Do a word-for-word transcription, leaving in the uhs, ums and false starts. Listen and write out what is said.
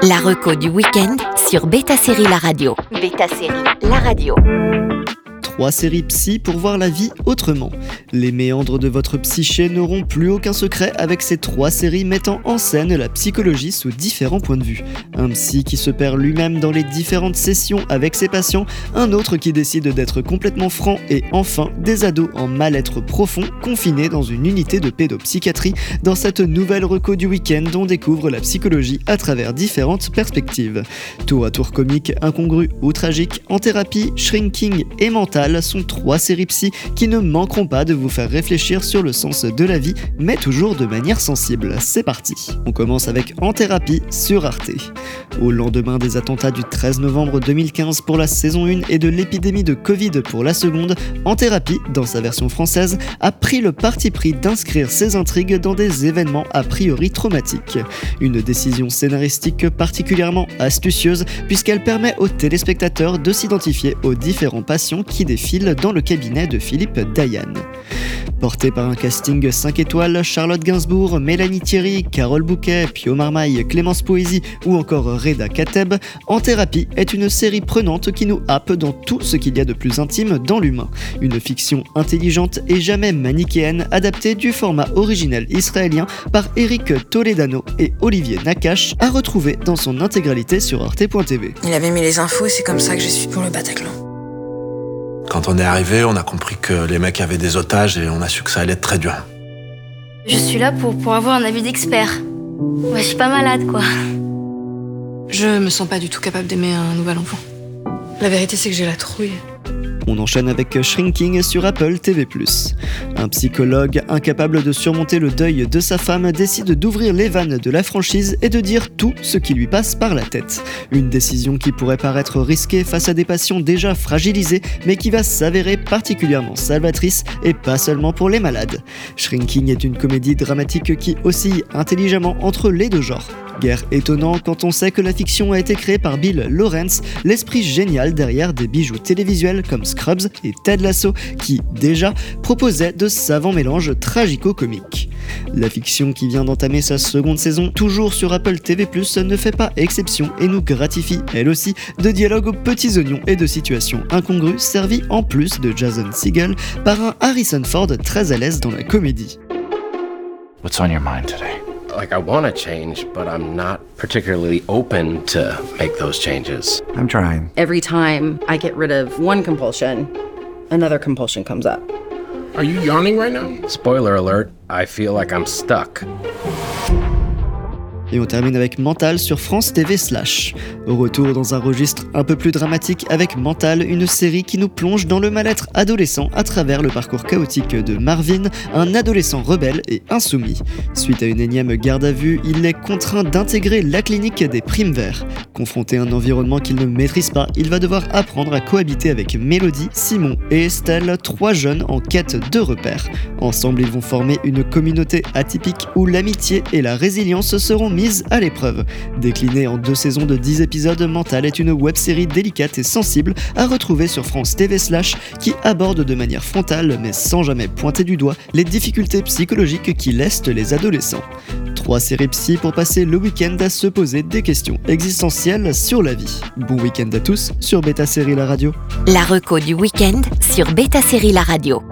La reco du week-end sur Beta Série La Radio. Beta Série La Radio. Trois séries psy pour voir la vie autrement. Les méandres de votre psyché n'auront plus aucun secret avec ces trois séries mettant en scène la psychologie sous différents points de vue. Un psy qui se perd lui-même dans les différentes sessions avec ses patients, un autre qui décide d'être complètement franc et enfin des ados en mal-être profond confinés dans une unité de pédopsychiatrie. Dans cette nouvelle reco du week-end, on découvre la psychologie à travers différentes perspectives. Tour à tour comique, incongru ou tragique, En thérapie, Shrinking et Mental sont trois séries psy qui ne manqueront pas de vous faire réfléchir sur le sens de la vie, mais toujours de manière sensible. C'est parti. On commence avec En thérapie sur Arte. Au lendemain des attentats du treize novembre deux mille quinze pour la saison un et de l'épidémie de Covid pour la seconde, En thérapie, dans sa version française, a pris le parti pris d'inscrire ses intrigues dans des événements a priori traumatiques. Une décision scénaristique particulièrement astucieuse puisqu'elle permet aux téléspectateurs de s'identifier aux différents patients qui défilent dans le cabinet de Philippe Dayan. Porté par un casting cinq étoiles, Charlotte Gainsbourg, Mélanie Thierry, Carole Bouquet, Pio Marmaille, Clémence Poésy ou encore Reda Kateb, En thérapie est une série prenante qui nous happe dans tout ce qu'il y a de plus intime dans l'humain. Une fiction intelligente et jamais manichéenne adaptée du format originel israélien par Eric Toledano et Olivier Nakache, à retrouver dans son intégralité sur arte point t v. Il avait mis les infos et c'est comme ça que je suis pour le Bataclan. Quand on est arrivé, on a compris que les mecs avaient des otages et on a su que ça allait être très dur. Je suis là pour, pour avoir un avis d'expert. Ouais, je suis pas malade, quoi. Je me sens pas du tout capable d'aimer un nouvel enfant. La vérité, c'est que j'ai la trouille. On enchaîne avec Shrinking sur Apple T V plus. Un psychologue incapable de surmonter le deuil de sa femme décide d'ouvrir les vannes de la franchise et de dire tout ce qui lui passe par la tête. Une décision qui pourrait paraître risquée face à des patients déjà fragilisés, mais qui va s'avérer particulièrement salvatrice et pas seulement pour les malades. Shrinking est une comédie dramatique qui oscille intelligemment entre les deux genres. Guère étonnant quand on sait que la fiction a été créée par Bill Lawrence, l'esprit génial derrière des bijoux télévisuels comme Scrubs et Ted Lasso, qui, déjà, proposaient de savants mélanges tragico-comiques. La fiction qui vient d'entamer sa seconde saison, toujours sur Apple T V plus, ne fait pas exception et nous gratifie, elle aussi, de dialogues aux petits oignons et de situations incongrues servies en plus de Jason Segel par un Harrison Ford très à l'aise dans la comédie. What's on your mind today? Like, I want to change, but I'm not particularly open to make those changes. I'm trying. Every time I get rid of one compulsion, another compulsion comes up. Are you yawning right now? Spoiler alert, I feel like I'm stuck. Et on termine avec Mental sur France T V slash. Retour dans un registre un peu plus dramatique avec Mental, une série qui nous plonge dans le mal-être adolescent à travers le parcours chaotique de Marvin, un adolescent rebelle et insoumis. Suite à une énième garde à vue, il est contraint d'intégrer la clinique des Primes Verts. Confronté à un environnement qu'il ne maîtrise pas, il va devoir apprendre à cohabiter avec Mélodie, Simon et Estelle, trois jeunes en quête de repères. Ensemble, ils vont former une communauté atypique où l'amitié et la résilience seront mises à l'épreuve. Déclinée en deux saisons de dix épisodes, Mental est une web-série délicate et sensible à retrouver sur France T V slash qui aborde de manière frontale, mais sans jamais pointer du doigt, les difficultés psychologiques qui lestent les adolescents. Trois séries psy pour passer le week-end à se poser des questions existentielles sur la vie. Bon week-end à tous sur Beta Série La Radio. La reco du week-end sur Beta Série La Radio.